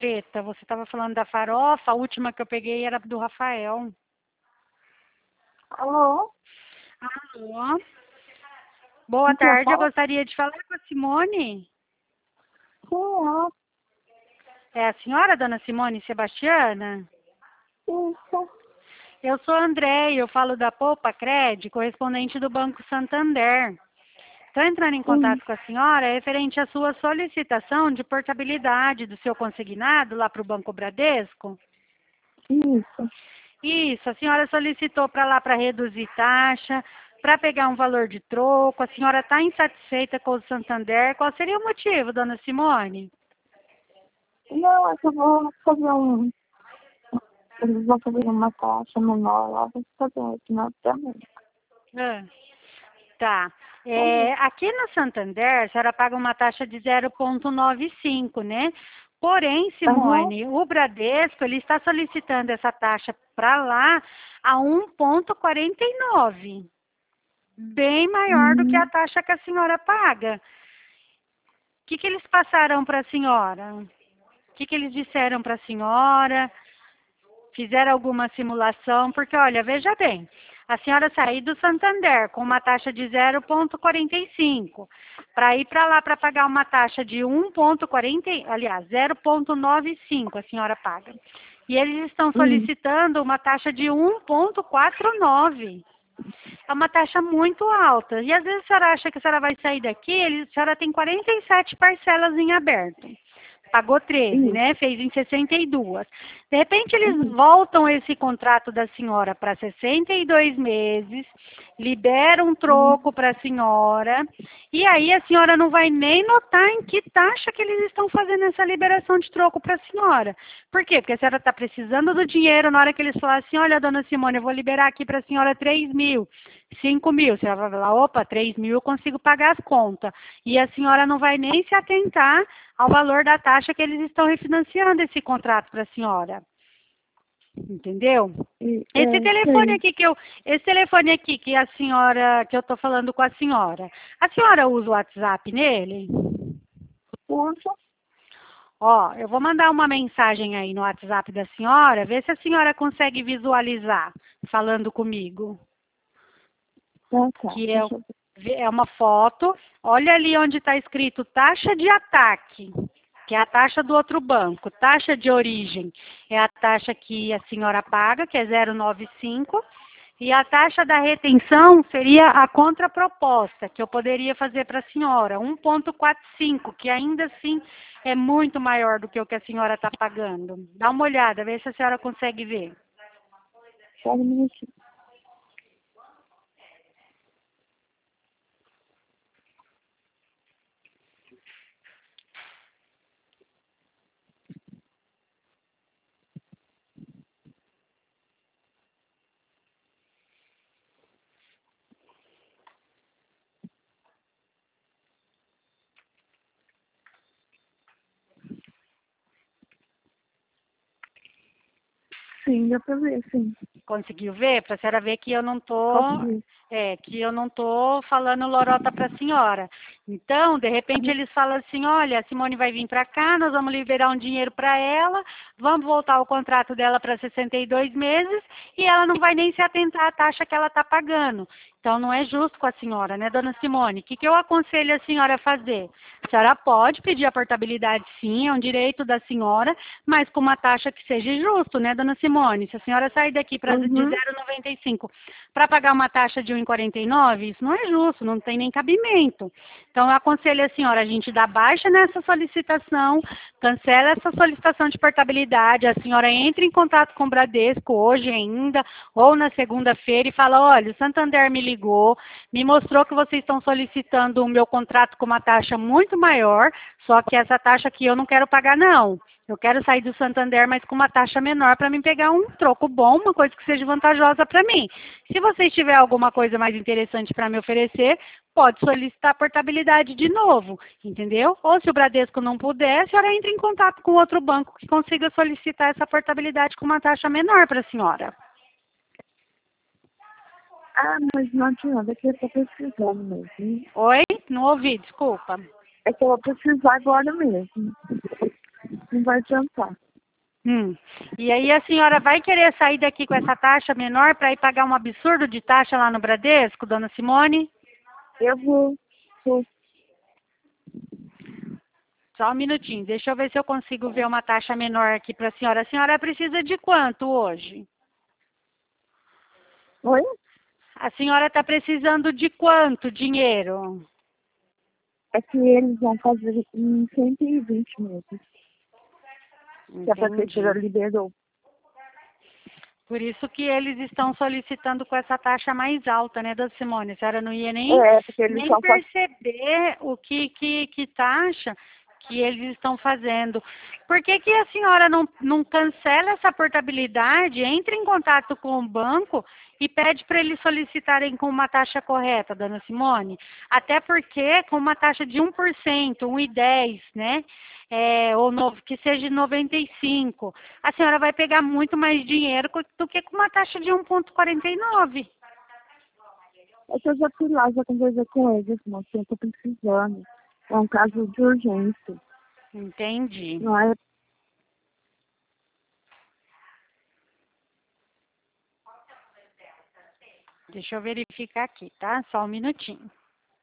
Preta, você estava falando da farofa, a última que eu peguei era do Rafael. Alô? Alô? Boa Quem que eu tarde, eu falo? gostaria de falar com a Simone. Sim, ela. É a senhora, dona Simone Sebastiana? Isso. Eu sou a André, eu falo da Poupa Cred, correspondente do Banco Santander. Estou entrando em Sim. contato com a senhora referente à sua solicitação de portabilidade do seu consignado lá para o Banco Bradesco. Isso. Isso, a senhora solicitou para lá para reduzir taxa, para pegar um valor de troco. A senhora está insatisfeita com o Santander. Qual seria o motivo, dona Simone? Não, é que eu vou fazer um. Eles vão fazer uma taxa menor lá, vou fazer aqui na também. Ah, tá. Aqui no Santander, a senhora paga uma taxa de 0,95, né? Porém, Aham. Simone, o Bradesco, ele está solicitando essa taxa para lá a 1,49, bem maior do que a Uhum. taxa que a senhora paga. O que eles passaram para a senhora? O que eles disseram para a senhora? Fizeram alguma simulação? Porque, olha, veja bem, a senhora sair do Santander com uma taxa de 0,45 para ir para lá para pagar uma taxa de 1,40, aliás, 0,95 a senhora paga. E eles estão solicitando uma taxa de 1,49. É uma taxa muito alta. E às vezes a senhora acha que a senhora vai sair daqui, a senhora tem 47 parcelas em aberto. Pagou 13, Isso. né? Fez em 62. De repente, eles Uhum. voltam esse contrato da senhora para 62 meses, liberam um Uhum. troco para a senhora, e aí a senhora não vai nem notar em que taxa que eles estão fazendo essa liberação de troco para a senhora. Por quê? Porque a senhora está precisando do dinheiro, na hora que eles falarem assim, olha, dona Simone, eu vou liberar aqui para a senhora 3 mil, 5 mil. A senhora vai falar, opa, 3 mil eu consigo pagar as contas. E a senhora não vai nem se atentar ao valor da taxa que eles estão refinanciando esse contrato para a senhora. Entendeu? Sei. Esse telefone aqui que a senhora, que eu estou falando com a senhora usa o WhatsApp nele? Uso. Ó, eu vou mandar uma mensagem aí no WhatsApp da senhora, ver se a senhora consegue visualizar falando comigo. Tá. Que Deixa eu ver. é uma foto. Olha ali onde está escrito taxa de ataque, que é a taxa do outro banco. Taxa de origem é a taxa que a senhora paga, que é 0,95. E a taxa da retenção seria a contraproposta, que eu poderia fazer para a senhora, 1,45, que ainda assim é muito maior do que o que a senhora está pagando. Dá uma olhada, vê se a senhora consegue ver. Só um minutinho. Sim, dá pra ver, sim. Conseguiu ver? Para a senhora ver que eu não tô, Consegui. que eu não tô falando lorota para a senhora. Então, de repente Aham. eles falam assim, olha, a Simone vai vir para cá, nós vamos liberar um dinheiro para ela, vamos voltar o contrato dela para 62 meses e ela não vai nem se atentar à taxa que ela está pagando. Então, não é justo com a senhora, né, dona Simone? O que eu aconselho a senhora a fazer? A senhora pode pedir a portabilidade, sim, é um direito da senhora, mas com uma taxa que seja justo, né, dona Simone? Se a senhora sair daqui de Uhum. 0,95 para pagar uma taxa de 1,49, isso não é justo, não tem nem cabimento. Então, eu aconselho a senhora, a gente dá baixa nessa solicitação, cancela essa solicitação de portabilidade, a senhora entra em contato com o Bradesco hoje ainda, ou na segunda-feira, e fala, olha, o Santander me ligou, me mostrou que vocês estão solicitando o meu contrato com uma taxa muito maior, só que essa taxa aqui eu não quero pagar, não. Eu quero sair do Santander, mas com uma taxa menor para mim pegar um troco bom, uma coisa que seja vantajosa para mim. Se vocês tiver alguma coisa mais interessante para me oferecer, pode solicitar a portabilidade de novo, entendeu? Ou se o Bradesco não puder, a senhora entra em contato com outro banco que consiga solicitar essa portabilidade com uma taxa menor para a senhora. Ah, mas não adianta, é que eu tô precisando mesmo. Oi? Não ouvi, desculpa. É que eu vou precisar agora mesmo. não vai adiantar. E aí a senhora vai querer sair daqui com essa taxa menor para ir pagar um absurdo de taxa lá no Bradesco, dona Simone? Eu vou. Só um minutinho, deixa eu ver se eu consigo ver uma taxa menor aqui para a senhora. A senhora precisa de quanto hoje? Oi? A senhora está precisando de quanto dinheiro? É que eles vão fazer em 120 meses. Que a prefeitura Entendi. liberou. Por isso que eles estão solicitando com essa taxa mais alta, né, dona Simone? A senhora não ia nem, Porque eles nem são faz... perceber o que taxa que eles estão fazendo. Por que que a senhora não cancela essa portabilidade, entra em contato com o banco e pede para eles solicitarem com uma taxa correta, dona Simone? Até porque com uma taxa de 1%, 1,10, né? Que seja 95, a senhora vai pegar muito mais dinheiro do que com uma taxa de 1,49. É que eu já fui lá, já conversei com eles, moça, eu tô precisando. É um caso de urgência. Entendi. Não é? Deixa eu verificar aqui, tá? Só um minutinho.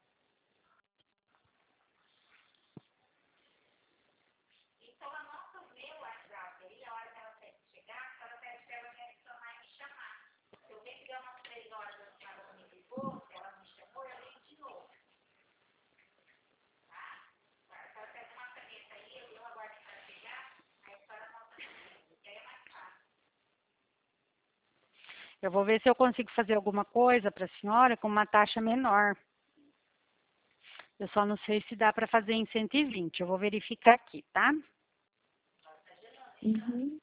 Eu vou ver se eu consigo fazer alguma coisa para a senhora com uma taxa menor. Eu só não sei se dá para fazer em 120. Eu vou verificar aqui, tá? Uhum.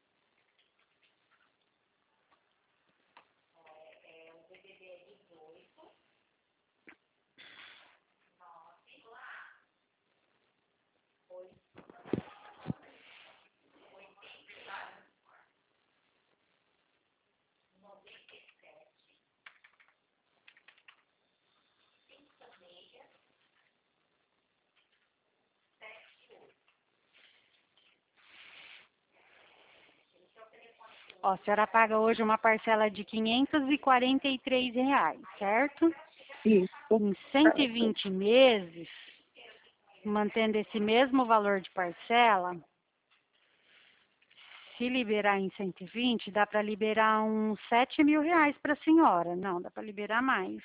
Ó, a senhora paga hoje uma parcela de R$ 543, certo? Isso. Em 120 meses, mantendo esse mesmo valor de parcela, se liberar em 120, dá para liberar uns R$ 7.000 para a senhora. Não, dá para liberar mais.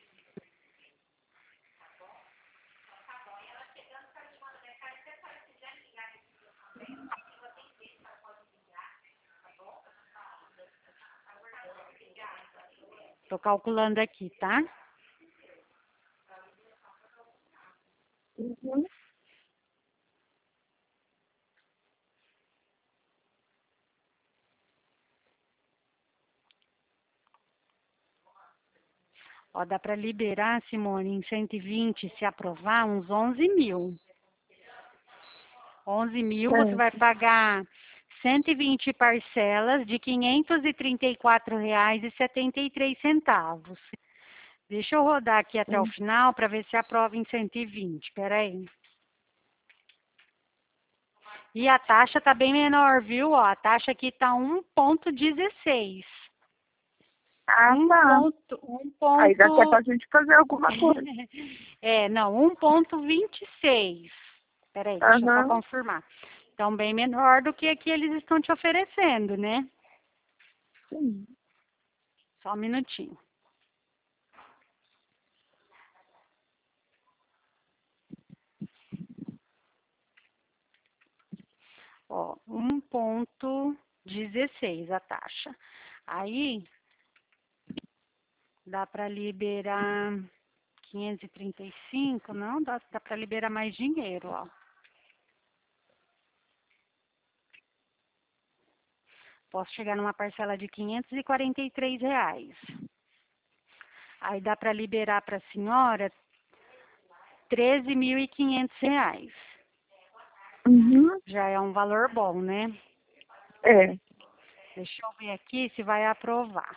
Estou calculando aqui, tá? Uhum. Ó, dá para liberar, Simone, em 120, se aprovar, uns 11 mil. 11 mil, você vai Certo. pagar 120 parcelas de R$ 534,73. Deixa eu rodar aqui até o final para ver se aprova em 120. Espera aí. E a taxa está bem menor, viu? Ó, a taxa aqui está 1,16. Ah, Um tá. ponto, um Aí dá até ponto, pra gente fazer alguma coisa. não, 1,26. Peraí, deixa eu só Aham. confirmar. Então, bem menor do que aqui eles estão te oferecendo, né? Sim. Só um minutinho. Ó, 1,16 a taxa. Aí, dá para liberar 535? Não, dá para liberar mais dinheiro, ó. Posso chegar numa parcela de R$ 543. Aí dá para liberar para a senhora R$ 13.500. Uhum. Já é um valor bom, né? É. Deixa eu ver aqui se vai aprovar.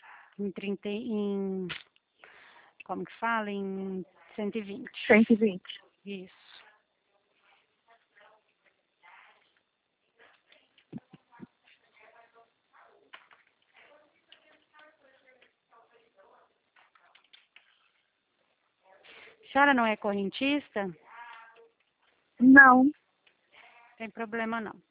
Como que fala? Em 120. 120. Isso. A senhora não é correntista? Não Não. tem problema não.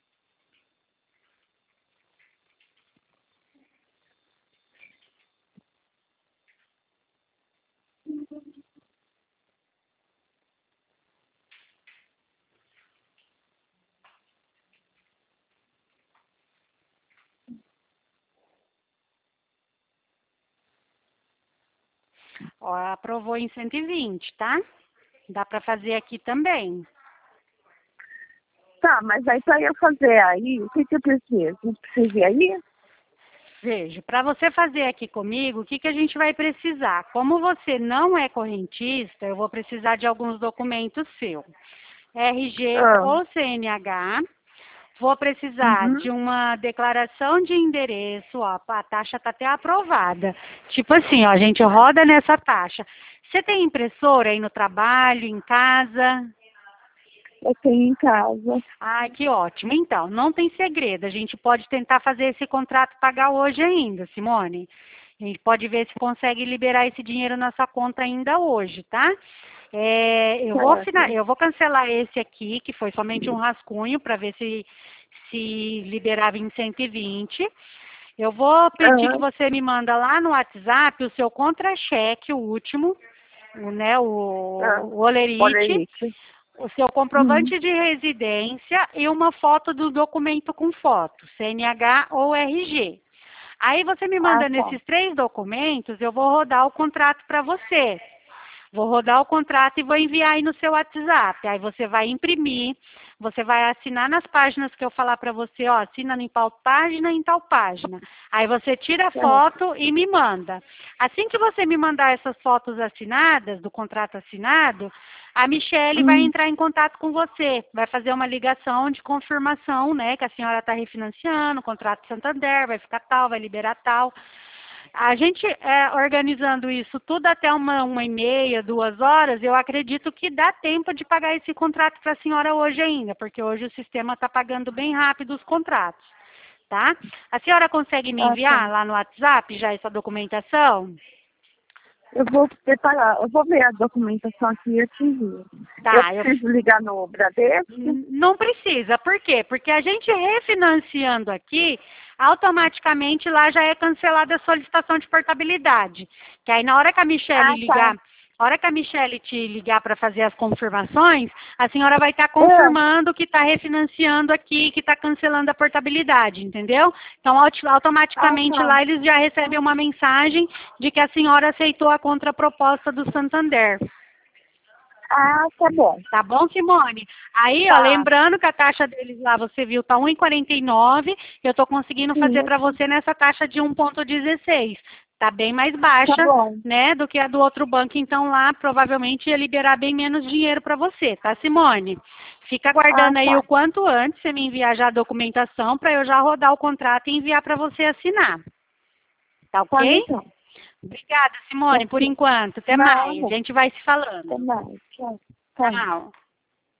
Ó, aprovou em 120, tá? Dá para fazer aqui também. Tá, mas aí pra eu fazer aí, o que que eu preciso? Eu preciso ir aí? Veja, para você fazer aqui comigo, o que que a gente vai precisar? Como você não é correntista, eu vou precisar de alguns documentos seus. RG Ah, ou CNH. Vou precisar uhum. de uma declaração de endereço, ó, a taxa está até aprovada. Tipo assim, ó, a gente roda nessa taxa. Você tem impressora aí no trabalho, em casa? Eu tenho em casa. Ah, que ótimo. Então, não tem segredo. A gente pode tentar fazer esse contrato pagar hoje ainda, Simone. A gente pode ver se consegue liberar esse dinheiro na sua conta ainda hoje, tá? Certo. Eu vou cancelar esse aqui, que foi somente um rascunho, para ver se liberava em 120. Eu vou pedir que Aham. você me manda lá no WhatsApp o seu contra-cheque, o último, Ah, o olerite, Olerite. o seu Uhum. comprovante de residência e uma foto do documento com foto, CNH ou RG. Aí você me Ah, manda tá. nesses 3 documentos, eu vou rodar o contrato para você. Vou rodar o contrato e vou enviar aí no seu WhatsApp. Aí você vai imprimir, você vai assinar nas páginas que eu falar para você, ó, assina em tal página, em tal página. Aí você tira a Certo. foto e me manda. Assim que você me mandar essas fotos assinadas, do contrato assinado, a Michele vai Hum. entrar em contato com você, vai fazer uma ligação de confirmação, né, que a senhora está refinanciando, o contrato Santander, vai ficar tal, vai liberar tal. A gente organizando isso tudo até uma e meia, 2 horas, eu acredito que dá tempo de pagar esse contrato para a senhora hoje ainda, porque hoje o sistema está pagando bem rápido os contratos, tá? A senhora consegue me Ah, tá. enviar lá no WhatsApp já essa documentação? Eu vou preparar, eu vou ver a documentação aqui e eu te envio. Eu Tá, preciso ligar no Bradesco? não precisa. Por quê? Porque a gente refinanciando aqui, automaticamente lá já é cancelada a solicitação de portabilidade. Que aí na hora que a Michelle Ah, tá. ligar, na hora que a Michelle te ligar para fazer as confirmações, a senhora vai estar Ah, confirmando que está refinanciando aqui, que está cancelando a portabilidade, entendeu? Então, automaticamente tá. lá eles já recebem uma mensagem de que a senhora aceitou a contraproposta do Santander. Ah, tá bom. Tá bom, Simone? Aí, ó, Tá. lembrando que a taxa deles lá, você viu, tá 1,49. Eu tô conseguindo Sim, fazer para você nessa taxa de 1,16. Tá bem mais tá baixa, bom. né, do que a do outro banco. Então, lá, provavelmente ia liberar bem menos dinheiro para você, tá, Simone? Fica Ah, aguardando aí tá. o quanto antes você me enviar já a documentação para eu já rodar o contrato e enviar para você assinar. Tá Pode ok? então. Obrigada, Tá Simone, por aqui. enquanto. Até mais. A Nada. gente vai se falando. Até mais. Tchau. Tchau. Tchau.